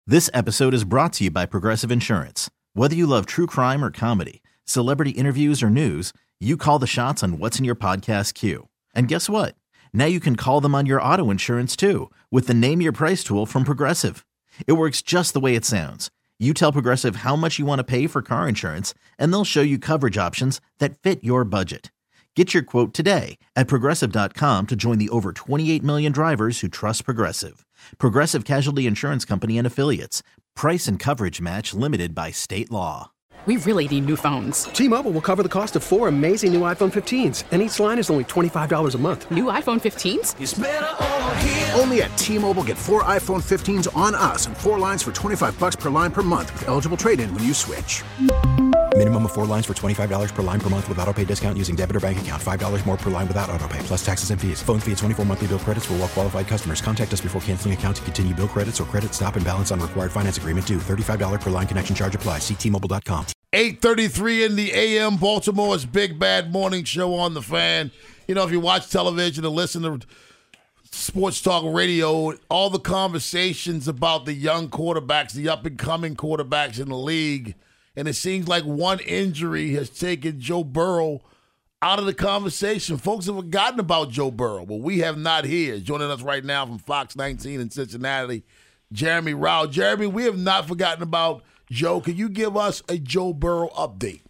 This episode is brought to you by Progressive Insurance. Whether you love true crime or comedy, celebrity interviews or news, you call the shots on what's in your podcast queue. And guess what? Now you can call them on your auto insurance too with the Name Your Price tool from Progressive. It works just the way it sounds. You tell Progressive how much you want to pay for car insurance, and they'll show you coverage options that fit your budget. Get your quote today at Progressive.com to join the over 28 million drivers who trust Progressive. Progressive Casualty Insurance Company and Affiliates. Price and coverage match limited by state law. We really need new phones. T-Mobile will cover the cost of 4 amazing new iPhone 15s, and each line is only $25 a month. New iPhone 15s? It's better over here. Only at T-Mobile, get 4 iPhone 15s on us and 4 lines for $25 per line per month with eligible trade-in when you switch. Minimum of 4 lines for $25 per line per month with autopay discount using debit or bank account. $5 more per line without autopay, plus taxes and fees. Phone fee at 24 monthly bill credits for well-qualified customers. Contact us before canceling account to continue bill credits or credit stop and balance on required finance agreement due. $35 per line connection charge applies. See T-Mobile.com. 8:33 in the AM, Baltimore's Big Bad Morning Show on the Fan. You know, if you watch television and listen to sports talk radio, all the conversations about the young quarterbacks, the up-and-coming quarterbacks in the league, and it seems like one injury has taken Joe Burrow out of the conversation. Folks have forgotten about Joe Burrow, but we have not here. Joining us right now from Fox 19 in Cincinnati, Jeremy Rao. Jeremy, we have not forgotten about Joe. Can you give us a Joe Burrow update?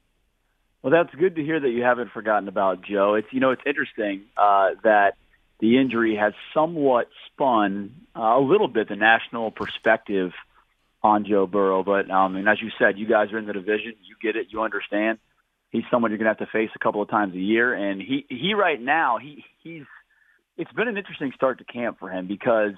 Well, that's good to hear that you haven't forgotten about Joe. It's interesting that the injury has somewhat spun a little bit the national perspective on Joe Burrow. But as you said, you guys are in the division. You get it. You understand. He's someone you're going to have to face a couple of times a year. And he right now, it's been an interesting start to camp for him because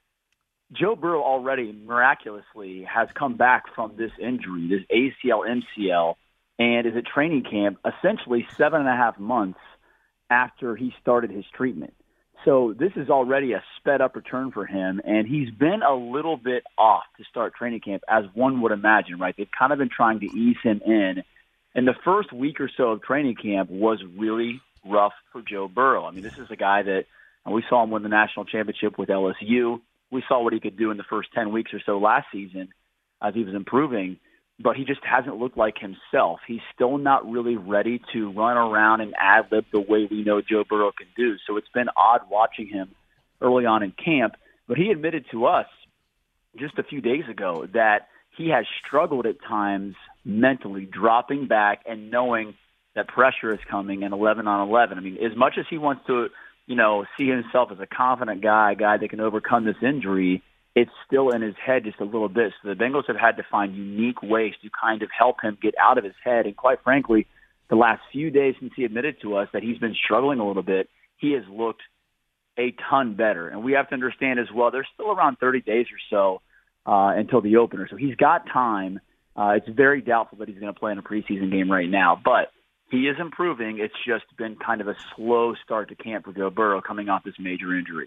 Joe Burrow already miraculously has come back from this injury, this ACL, MCL, and is at training camp essentially 7.5 months after he started his treatment. So this is already a sped-up return for him, and he's been a little bit off to start training camp, as one would imagine, right? They've kind of been trying to ease him in, and the first week or so of training camp was really rough for Joe Burrow. I mean, this is a guy that we saw him win the national championship with LSU. We saw what he could do in the first 10 weeks or so last season as he was improving, but he just hasn't looked like himself. He's still not really ready to run around and ad-lib the way we know Joe Burrow can do. So it's been odd watching him early on in camp, but he admitted to us just a few days ago that he has struggled at times mentally, dropping back and knowing that pressure is coming in 11 on 11. I mean, as much as he wants to see himself as a confident guy, a guy that can overcome this injury, it's still in his head just a little bit. So the Bengals have had to find unique ways to kind of help him get out of his head. And quite frankly, the last few days since he admitted to us that he's been struggling a little bit, he has looked a ton better. And we have to understand as well, there's still around 30 days or so until the opener. So he's got time. It's very doubtful that he's going to play in a preseason game right now. But he is improving. It's just been kind of a slow start to camp for Joe Burrow coming off this major injury.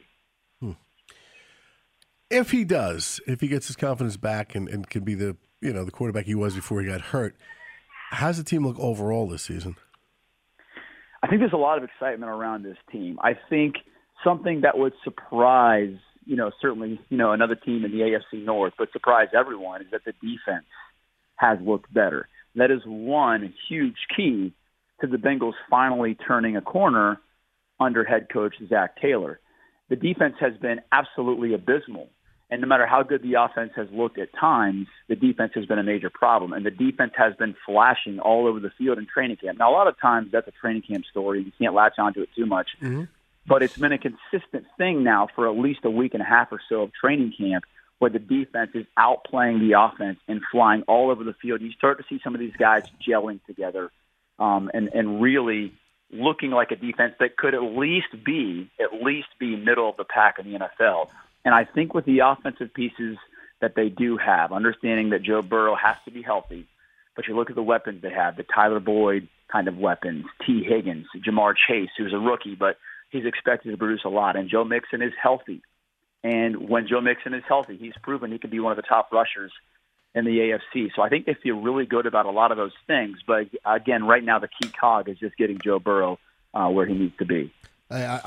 If he gets his confidence back and can be the quarterback he was before he got hurt, how's the team look overall this season? I think there's a lot of excitement around this team. I think something that would surprise, certainly, another team in the AFC North, but surprise everyone is that the defense has looked better. That is one huge key to the Bengals finally turning a corner under head coach Zach Taylor. The defense has been absolutely abysmal. And no matter how good the offense has looked at times, the defense has been a major problem. And the defense has been flashing all over the field in training camp. Now, a lot of times that's a training camp story. You can't latch onto it too much. Mm-hmm. But it's been a consistent thing now for at least a week and a half or so of training camp where the defense is outplaying the offense and flying all over the field. You start to see some of these guys gelling together and really looking like a defense that could at least be middle of the pack in the NFL. And I think with the offensive pieces that they do have, understanding that Joe Burrow has to be healthy, but you look at the weapons they have, the Tyler Boyd kind of weapons, T. Higgins, Jamar Chase, who's a rookie, but he's expected to produce a lot, and Joe Mixon is healthy. And when Joe Mixon is healthy, he's proven he can be one of the top rushers in the AFC. So I think they feel really good about a lot of those things. But, again, right now the key cog is just getting Joe Burrow where he needs to be. I'm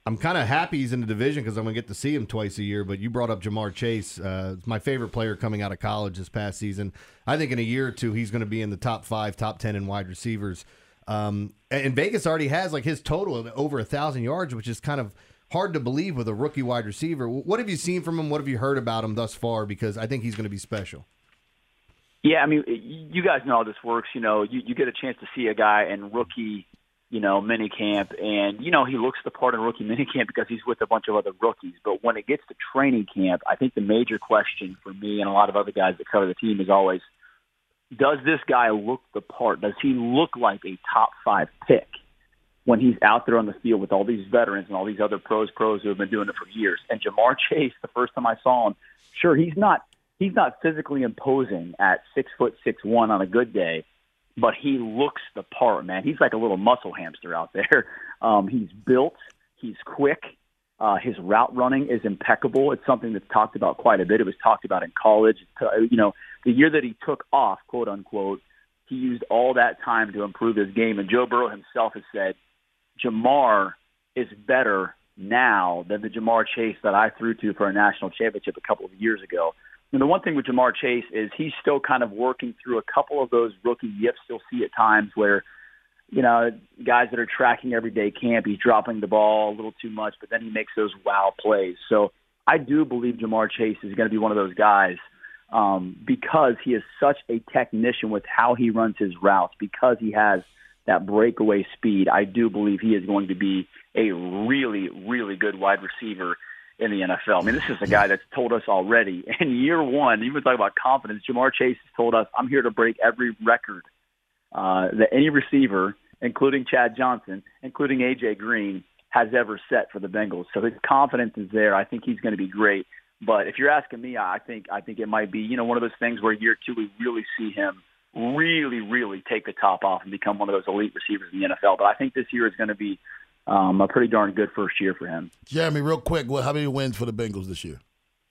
I'm kind of happy he's in the division because I'm going to get to see him twice a year. But you brought up Jamar Chase. It's my favorite player coming out of college this past season. I think in a year or two, he's going to be in the top 5, top 10 in wide receivers. And Vegas already has like his total of over 1,000 yards, which is kind of hard to believe with a rookie wide receiver. What have you seen from him? What have you heard about him thus far? Because I think he's going to be special. Yeah, I mean, you guys know how this works. You know, you get a chance to see a guy in rookie, mini camp, and, he looks the part in rookie mini camp because he's with a bunch of other rookies. But when it gets to training camp, I think the major question for me and a lot of other guys that cover the team is always, does this guy look the part? Does he look like a top 5 pick when he's out there on the field with all these veterans and all these other pros who have been doing it for years? And Jamar Chase, the first time I saw him, sure, he's not physically imposing at 6'6" on a good day, but he looks the part, man. He's like a little muscle hamster out there. He's built. He's quick. His route running is impeccable. It's something that's talked about quite a bit. It was talked about in college. The year that he took off, quote unquote, he used all that time to improve his game. And Joe Burrow himself has said, Jamar is better now than the Jamar Chase that I threw to for a national championship a couple of years ago. And the one thing with Jamar Chase is he's still kind of working through a couple of those rookie yips you'll see at times where, guys that are tracking everyday camp, he's dropping the ball a little too much, but then he makes those wow plays. So I do believe Jamar Chase is going to be one of those guys because he is such a technician with how he runs his routes, because he has that breakaway speed. I do believe he is going to be a really, really good wide receiver in the NFL. I mean, this is a guy that's told us already in year one, even talking about confidence, Jamar Chase has told us, I'm here to break every record that any receiver, including Chad Johnson, including A.J. Green, has ever set for the Bengals. So his confidence is there. I think he's going to be great. But if you're asking me, I think it might be, one of those things where year 2 we really see him really, really take the top off and become one of those elite receivers in the NFL. But I think this year is going to be a pretty darn good first year for him. Jeremy, real quick, how many wins for the Bengals this year?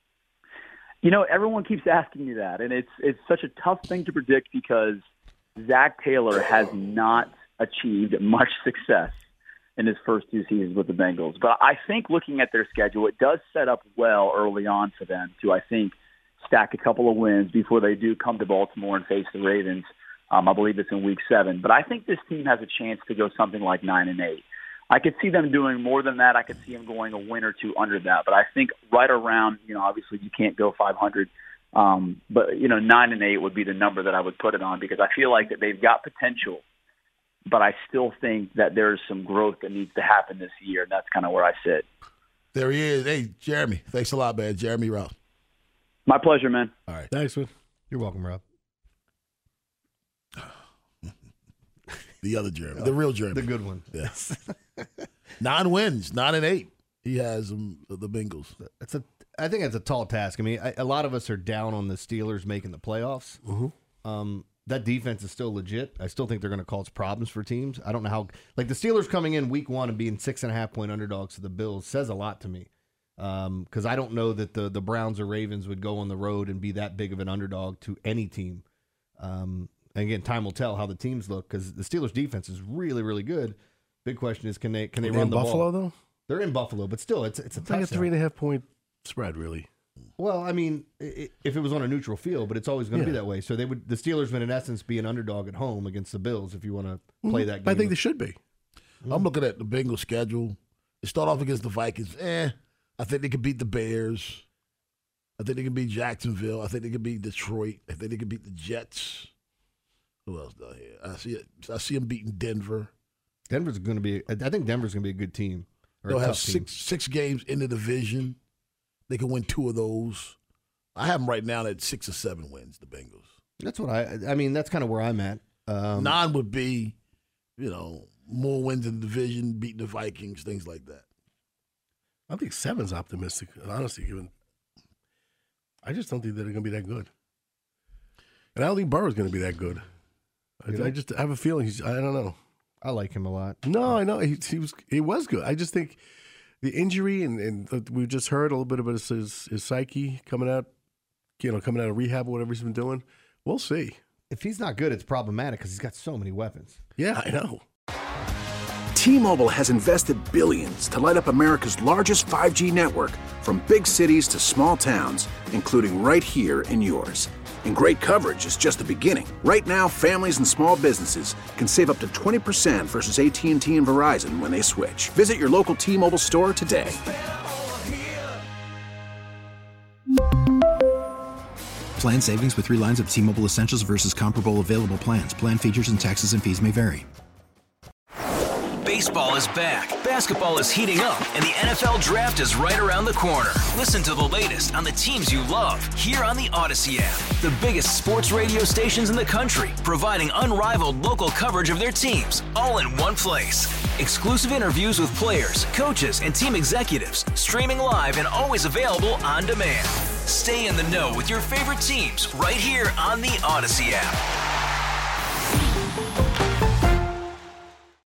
Everyone keeps asking me that, and it's such a tough thing to predict because Zach Taylor has not achieved much success in his first 2 seasons with the Bengals. But I think looking at their schedule, it does set up well early on for them to, I think, stack a couple of wins before they do come to Baltimore and face the Ravens. I believe it's in week 7. But I think this team has a chance to go something like 9-8. I could see them doing more than that. I could see them going a win or 2 under that. But I think right around, obviously you can't go 500. But 9-8 would be the number that I would put it on because I feel like that they've got potential. But I still think that there's some growth that needs to happen this year, and that's kind of where I sit. There he is. Hey, Jeremy. Thanks a lot, man. Jeremy Rouse. My pleasure, man. All right. Thanks, man. You're welcome, Rob. The other Jeremy. The real Jeremy. The good one. Yes. 9 wins, 9-8. He has the Bengals. I think that's a tall task. I mean, a lot of us are down on the Steelers making the playoffs. Mm-hmm. That defense is still legit. I still think they're going to cause problems for teams. I don't know how. Like the Steelers coming in week 1 and being 6.5-point underdogs to the Bills says a lot to me. Because I don't know that the Browns or Ravens would go on the road and be that big of an underdog to any team. And again, time will tell how the teams look because the Steelers' defense is really, really good. Big question is, can they run the Buffalo, ball? though? They're in Buffalo, but still, it's a touchdown. It's like a 3.5-point spread, really. Well, I mean, if it was on a neutral field, but it's always going to be that way. So the Steelers would, in essence, be an underdog at home against the Bills if you want to play that game. I think they should be. I'm looking at the Bengals schedule. They start off against the Vikings. I think they could beat the Bears. I think they can beat Jacksonville. I think they can beat Detroit. I think they can beat the Jets. Who else down here? I see them beating Denver. Denver's going to be. I think Denver's going to be a good team. They'll have six games in the division. They can win 2 of those. I have them right now at 6 or 7 wins. The Bengals. That's what I mean. That's kind of where I'm at. 9 would be, more wins in the division, beating the Vikings, things like that. I think 7's optimistic, honestly. Given, I just don't think they're going to be that good, and I don't think Burrow's going to be that good. I just have a feeling I don't know. I like him a lot. No, I know he was good. I just think the injury and we just heard a little bit about his psyche coming out of rehab or whatever he's been doing. We'll see. If he's not good, it's problematic because he's got so many weapons. Yeah, I know. T-Mobile has invested billions to light up America's largest 5G network, from big cities to small towns, including right here in yours. And great coverage is just the beginning. Right now, families and small businesses can save up to 20% versus AT&T and Verizon when they switch. Visit your local T-Mobile store today. Plan savings with 3 lines of T-Mobile Essentials versus comparable available plans. Plan features and taxes and fees may vary. Baseball is back, basketball is heating up, and the NFL Draft is right around the corner. Listen to the latest on the teams you love here on the Odyssey app. The biggest sports radio stations in the country, providing unrivaled local coverage of their teams, all in one place. Exclusive interviews with players, coaches, and team executives, streaming live and always available on demand. Stay in the know with your favorite teams right here on the Odyssey app.